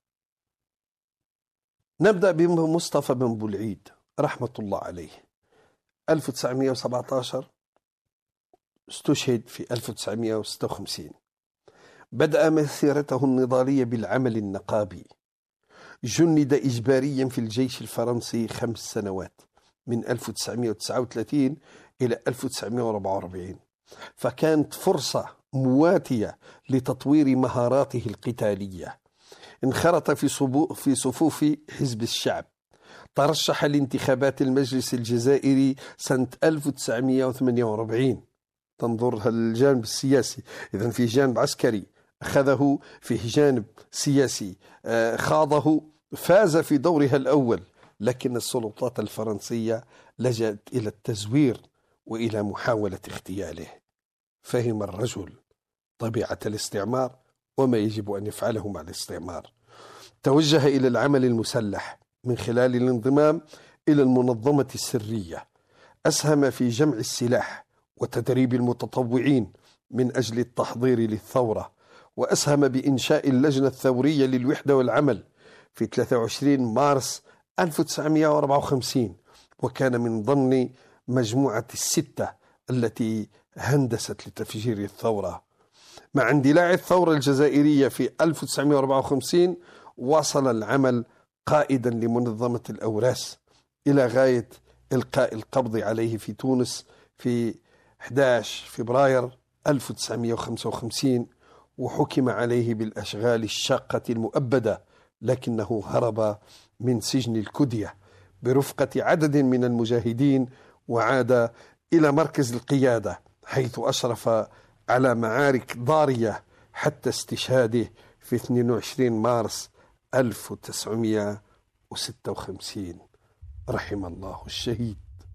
نبدأ بمصطفى بن بولعيد رحمة الله عليه، ألف وتسعمائة وسبعة عشر استشهد في ألف وتسعمائة وستة وخمسين. بدأ مسيرته النضالية بالعمل النقابي، جند إجباريا في الجيش الفرنسي خمس سنوات من ألف وتسعمائة وتسعة وثلاثين إلى ألف وتسعمائة وأربعة وأربعين، فكانت فرصة مواتية لتطوير مهاراته القتالية. انخرط في في صفوف حزب الشعب، ترشح لانتخابات المجلس الجزائري سنة ألف وتسعمائة وثمانية وأربعين. تنظر الجانب السياسي، إذن في جانب عسكري أخذه، فيه جانب سياسي خاضه، فاز في دورها الأول، لكن السلطات الفرنسية لجأت إلى التزوير وإلى محاولة اغتياله. فهم الرجل طبيعة الاستعمار وما يجب أن يفعله مع الاستعمار. توجه إلى العمل المسلح من خلال الانضمام إلى المنظمة السرية. أسهم في جمع السلاح وتدريب المتطوعين من أجل التحضير للثورة، وأسهم بإنشاء اللجنة الثورية للوحدة والعمل في ثلاثة وعشرين مارس ألف وتسعمائة وأربعة وخمسين، وكان من ضمن مجموعة الستة التي هندست لتفجير الثورة. مع اندلاع الثورة الجزائرية في ألف وتسعمائة وأربعة وخمسين واصل العمل قائدا لمنظمة الأوراس إلى غاية إلقاء القبض عليه في تونس في أحد عشر فبراير ألف وتسعمائة وخمسة وخمسين، وحكم عليه بالأشغال الشاقة المؤبدة لكنه هرب من سجن الكدية برفقة عدد من المجاهدين وعاد إلى مركز القيادة، حيث أشرف على معارك ضارية حتى استشهاده في اثنين وعشرين مارس ألف وتسعمائة وستة وخمسين. رحم الله الشهيد.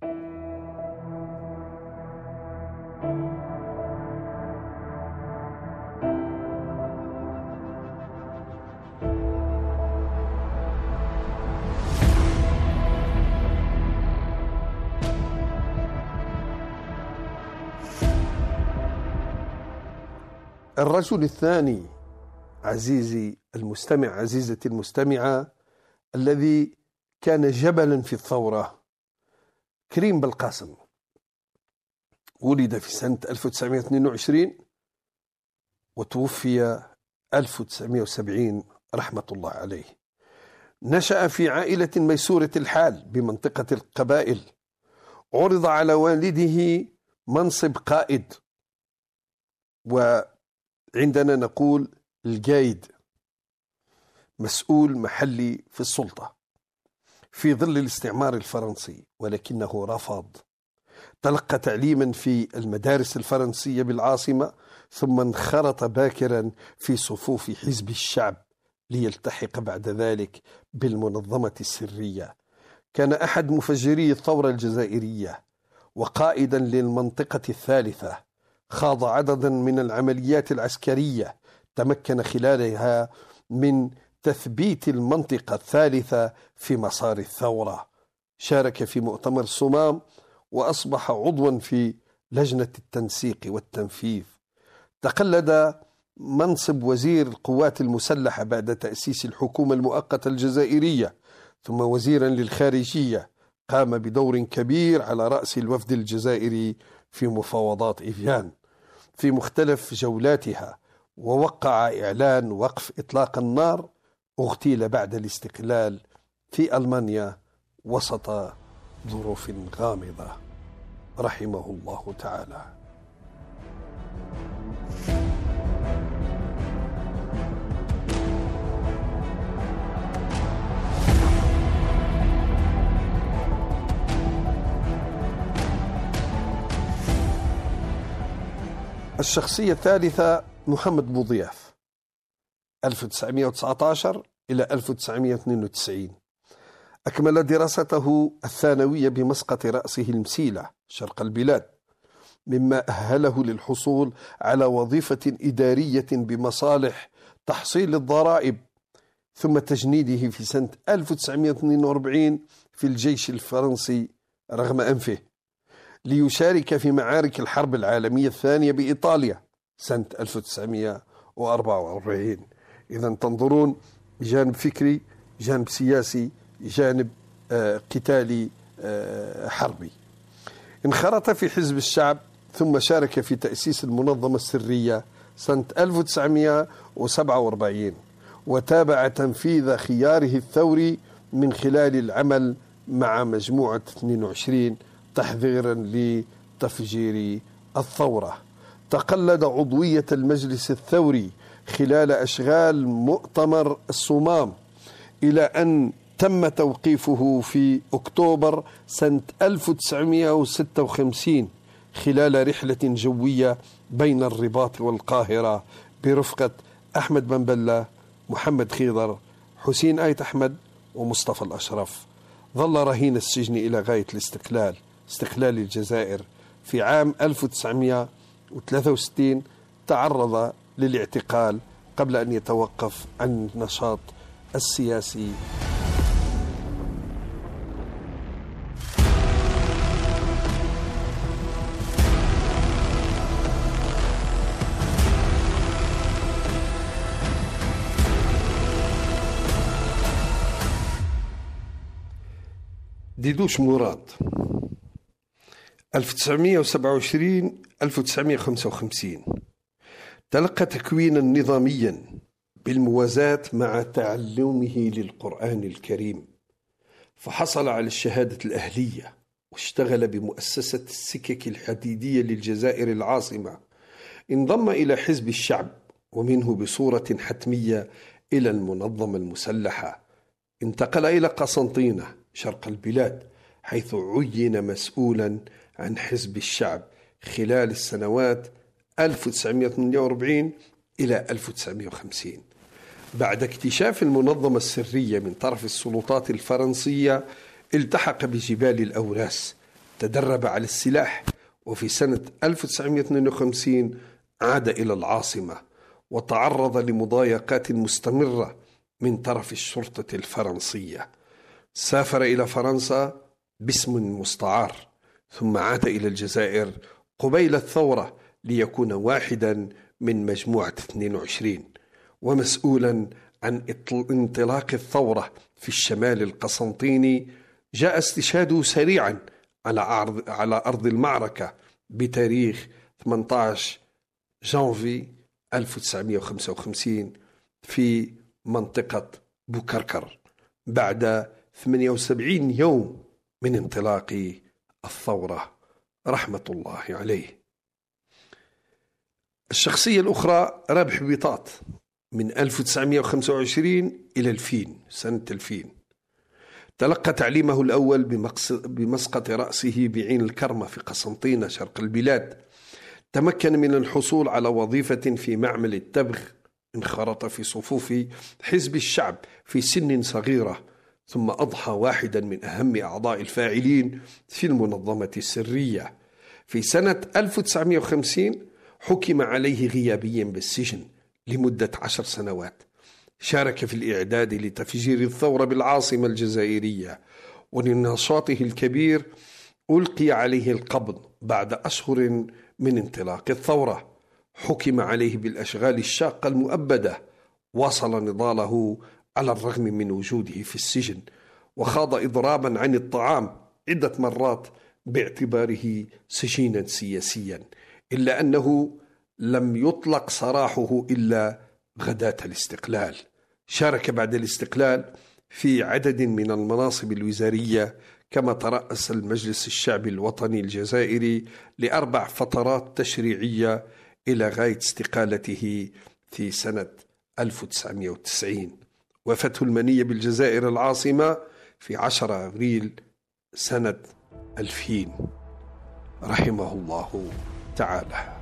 الرجل الثاني عزيزي المستمع، عزيزتي المستمعة، الذي كان جبلا في الثورة، كريم بلقاسم. ولد في سنة ألف وتسعمائة واثنين وعشرين وتوفي ألف وتسعمائة وسبعين رحمة الله عليه. نشأ في عائلة ميسورة الحال بمنطقة القبائل. عرض على والده منصب قائد، وعندنا نقول القايد، مسؤول محلي في السلطة في ظل الاستعمار الفرنسي، ولكنه رفض. تلقى تعليما في المدارس الفرنسية بالعاصمة، ثم انخرط باكرا في صفوف حزب الشعب ليلتحق بعد ذلك بالمنظمة السرية. كان أحد مفجري الثورة الجزائرية وقائدا للمنطقة الثالثة. خاض عددا من العمليات العسكرية تمكن خلالها من تثبيت المنطقة الثالثة في مسار الثورة. شارك في مؤتمر الصمام وأصبح عضوا في لجنة التنسيق والتنفيذ. تقلد منصب وزير القوات المسلحة بعد تأسيس الحكومة المؤقتة الجزائرية، ثم وزيرا للخارجية. قام بدور كبير على رأس الوفد الجزائري في مفاوضات إفيان في مختلف جولاتها، ووقع إعلان وقف إطلاق النار. اغتيل بعد الاستقلال في ألمانيا وسط ظروف غامضة، رحمه الله تعالى. الشخصية الثالثة محمد بوضياف، ألف وتسعمائة وتسعة عشر إلى ألف وتسعمائة واثنين وتسعين. أكمل دراسته الثانوية بمسقط رأسه المسيلة شرق البلاد، مما أهله للحصول على وظيفة إدارية بمصالح تحصيل الضرائب، ثم تجنيده في سنة ألف وتسعمائة واثنين وأربعين في الجيش الفرنسي رغم أنفه، ليشارك في معارك الحرب العالمية الثانية بإيطاليا سنة ألف وتسعمائة وأربعة وأربعين. إذن تنظرون، جانب فكري، جانب سياسي، جانب آه قتالي آه حربي. انخرط في حزب الشعب، ثم شارك في تأسيس المنظمة السرية سنة ألف وتسعمائة وسبعة وأربعين، وتابع تنفيذ خياره الثوري من خلال العمل مع مجموعة اثنين وعشرين تحذيرا لتفجير الثورة. تقلد عضوية المجلس الثوري خلال أشغال مؤتمر الصمام، إلى أن تم توقيفه في أكتوبر سنة ألف وتسعمائة وستة وخمسين خلال رحلة جوية بين الرباط والقاهرة برفقة أحمد بن بلة، محمد خيضر، حسين آيت أحمد ومصطفى الأشرف. ظل رهين السجن إلى غاية الاستقلال استقلال الجزائر في عام ألف وتسعمائة وثلاثة وستين. تعرض للاعتقال قبل أن يتوقف عن النشاط السياسي. ديدوش مراد، ألف وتسعمائة وسبعة وعشرين ألف وتسعمائة وخمسة وخمسين. تلقى تكوينا نظاميا بالموازاة مع تعلمه للقرآن الكريم، فحصل على الشهادة الأهلية، واشتغل بمؤسسة السكك الحديدية للجزائر العاصمة. انضم إلى حزب الشعب، ومنه بصورة حتمية إلى المنظمة المسلحة. انتقل إلى قسنطينة شرق البلاد، حيث عين مسؤولا عن حزب الشعب خلال السنوات ألف وتسعمائة وثمانية وأربعين إلى ألف وتسعمائة وخمسين. بعد اكتشاف المنظمة السرية من طرف السلطات الفرنسية، التحق بجبال الأوراس، تدرب على السلاح، وفي سنة ألف وتسعمائة واثنين وخمسين عاد إلى العاصمة، وتعرض لمضايقات مستمرة من طرف الشرطة الفرنسية. سافر إلى فرنسا باسم مستعار، ثم عاد إلى الجزائر قبيل الثورة ليكون واحدا من مجموعة اثنين وعشرين، ومسؤولا عن انطلاق الثورة في الشمال القسنطيني. جاء استشهاده سريعا على أرض على أرض المعركة بتاريخ ثمانية عشر جانفي ألف وتسعمائة وخمسة وخمسين في منطقة بوكركر، بعد ثمانية وسبعين يوم من انطلاق الثورة رحمة الله عليه. الشخصية الأخرى رابح بيطات، من ألف وتسعمائة وخمسة وعشرين إلى ألفين، سنة ألفين. تلقى تعليمه الأول بمسقط رأسه بعين الكرمة في قسنطينة شرق البلاد. تمكن من الحصول على وظيفة في معمل التبغ، انخرط في صفوف حزب الشعب في سن صغيرة، ثم أضحى واحدا من أهم أعضاء الفاعلين في المنظمة السرية. في سنة ألف وتسعمائة وخمسين حكم عليه غيابيا بالسجن لمدة عشر سنوات. شارك في الإعداد لتفجير الثورة بالعاصمة الجزائرية، ولنشاطه الكبير ألقي عليه القبض بعد أشهر من انطلاق الثورة. حكم عليه بالأشغال الشاقة المؤبدة، واصل نضاله على الرغم من وجوده في السجن، وخاض إضرابا عن الطعام عدة مرات باعتباره سجينا سياسيا، إلا أنه لم يطلق سراحه إلا غداة الاستقلال. شارك بعد الاستقلال في عدد من المناصب الوزارية، كما ترأس المجلس الشعبي الوطني الجزائري لأربع فترات تشريعية إلى غاية استقالته في سنة ألف وتسعمائة وتسعين. وفاته المنية بالجزائر العاصمة في عشرة أبريل سنة ألفين، رحمه الله تعالى.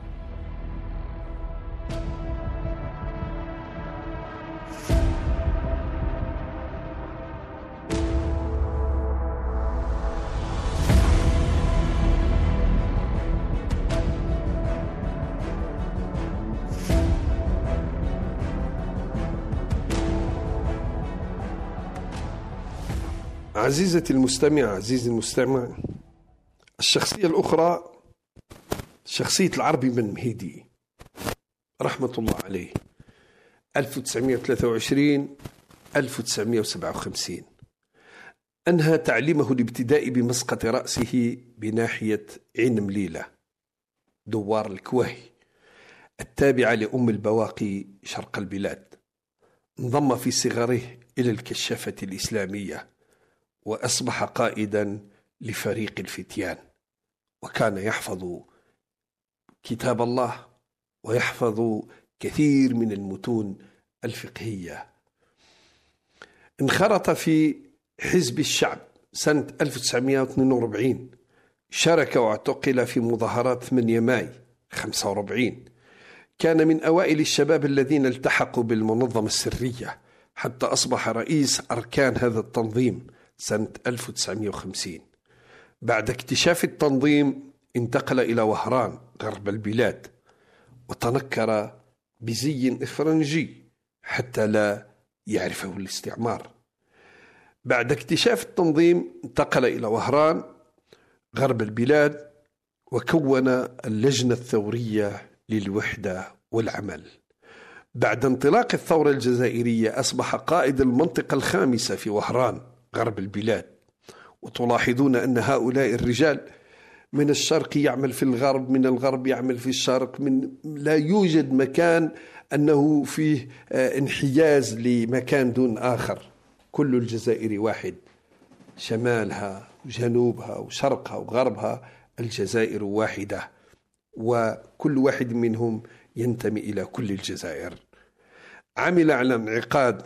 عزيزتي المستمع، عزيزي المستمع، الشخصية الأخرى شخصية العربي بن مهيدي رحمة الله عليه، ألف وتسعمائة وثلاثة وعشرين ألف وتسعمائة وسبعة وخمسين. أنهى تعليمه الابتدائي بمسقط رأسه بناحية عين مليلة دوار الكوهي التابعة لأم البواقي شرق البلاد. انضم في صغره إلى الكشافة الإسلامية، وأصبح قائدا لفريق الفتيان، وكان يحفظ كتاب الله ويحفظ كثير من المتون الفقهية. انخرط في حزب الشعب سنة ألف وتسعمائة واثنين وأربعين، شارك واعتقل في مظاهرات ثمانية ماي خمسة وأربعين. كان من أوائل الشباب الذين التحقوا بالمنظمة السرية، حتى أصبح رئيس أركان هذا التنظيم سنة ألف وتسعمائة وخمسين. بعد اكتشاف التنظيم انتقل إلى وهران غرب البلاد، وتنكر بزي إفرنجي حتى لا يعرفه الاستعمار. بعد اكتشاف التنظيم انتقل إلى وهران غرب البلاد، وكون اللجنة الثورية للوحدة والعمل. بعد انطلاق الثورة الجزائرية أصبح قائد المنطقة الخامسة في وهران غرب البلاد. وتلاحظون أن هؤلاء الرجال من الشرق يعمل في الغرب، من الغرب يعمل في الشرق، من لا يوجد مكان أنه فيه انحياز لمكان دون آخر. كل الجزائر واحد، شمالها وجنوبها وشرقها وغربها، الجزائر واحدة، وكل واحد منهم ينتمي إلى كل الجزائر. عمل على انعقاد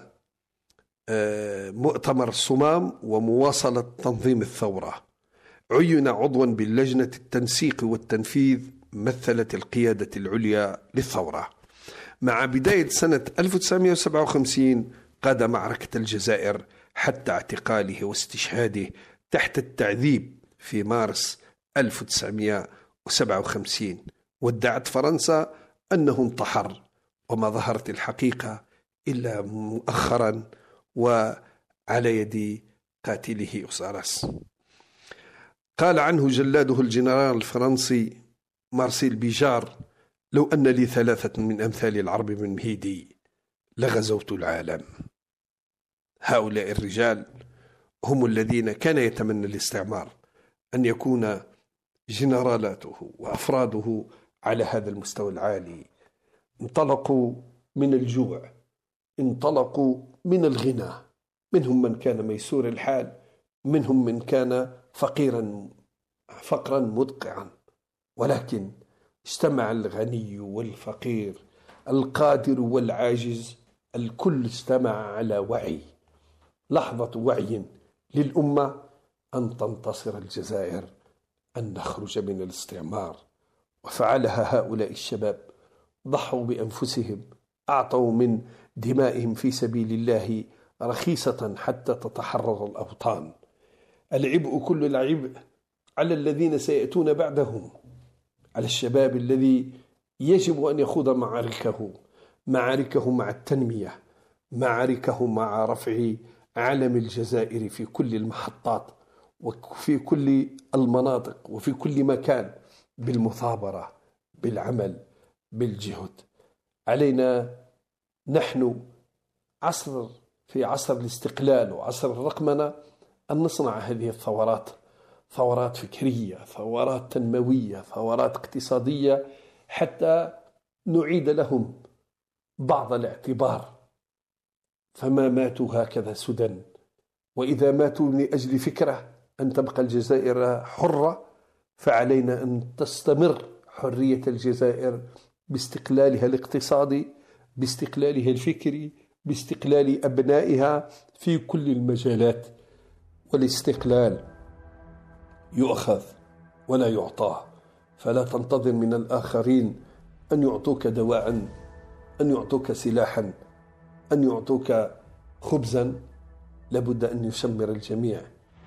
مؤتمر الصمام ومواصلة تنظيم الثورة. عين عضوا باللجنة التنسيق والتنفيذ مثلت القيادة العليا للثورة. مع بداية سنة ألف وتسعمائة وسبعة وخمسين قاد معركة الجزائر حتى اعتقاله واستشهاده تحت التعذيب في مارس ألف وتسعمائة وسبعة وخمسين، وادعت فرنسا أنه انتحر، وما ظهرت الحقيقة إلا مؤخرا وعلى يد قاتله أوساراس. قال عنه جلاده الجنرال الفرنسي مارسيل بيجار: لو أن لي ثلاثة من أمثال العرب من مهيدي لغزوت العالم. هؤلاء الرجال هم الذين كان يتمنى الاستعمار أن يكون جنرالاته وأفراده على هذا المستوى العالي. انطلقوا من الجوع، انطلقوا من الغنى، منهم من كان ميسور الحال، منهم من كان فقيرا فقرا مدقعا، ولكن اجتمع الغني والفقير، القادر والعاجز، الكل اجتمع على وعي، لحظة وعي للأمة أن تنتصر الجزائر، أن نخرج من الاستعمار. وفعلها هؤلاء الشباب، ضحوا بأنفسهم، أعطوا من دمائهم في سبيل الله رخيصة حتى تتحرر الأوطان. العبء كل العبء على الذين سيأتون بعدهم، على الشباب الذي يجب أن يخوض معاركه معاركه مع التنمية، معاركه مع رفع علم الجزائر في كل المحطات وفي كل المناطق وفي كل مكان، بالمثابرة، بالعمل، بالجهد. علينا نحن عصر في عصر الاستقلال وعصر الرقمنة أن نصنع هذه الثورات، ثورات فكرية، ثورات تنموية، ثورات اقتصادية، حتى نعيد لهم بعض الاعتبار. فما ماتوا هكذا سدى، وإذا ماتوا لأجل فكرة أن تبقى الجزائر حرة، فعلينا أن تستمر حرية الجزائر باستقلالها الاقتصادي، باستقلالها الفكري، باستقلال أبنائها في كل المجالات. والاستقلال يؤخذ ولا يعطى، فلا تنتظر من الآخرين أن يعطوك دواء، أن يعطوك سلاحا، أن يعطوك خبزا. لابد أن يشمر الجميع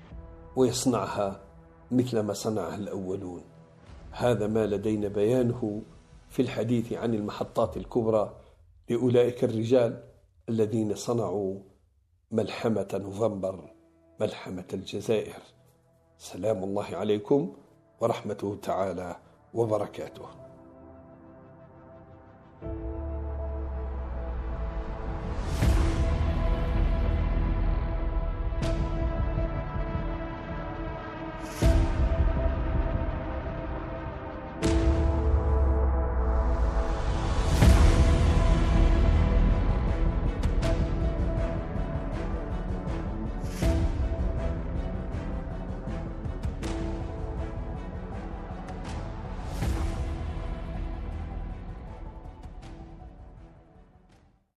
ويصنعها مثل ما صنعها الأولون. هذا ما لدينا بيانه في الحديث عن المحطات الكبرى لأولئك الرجال الذين صنعوا ملحمة نوفمبر، ملحمة الجزائر. سلام الله عليكم ورحمته تعالى وبركاته.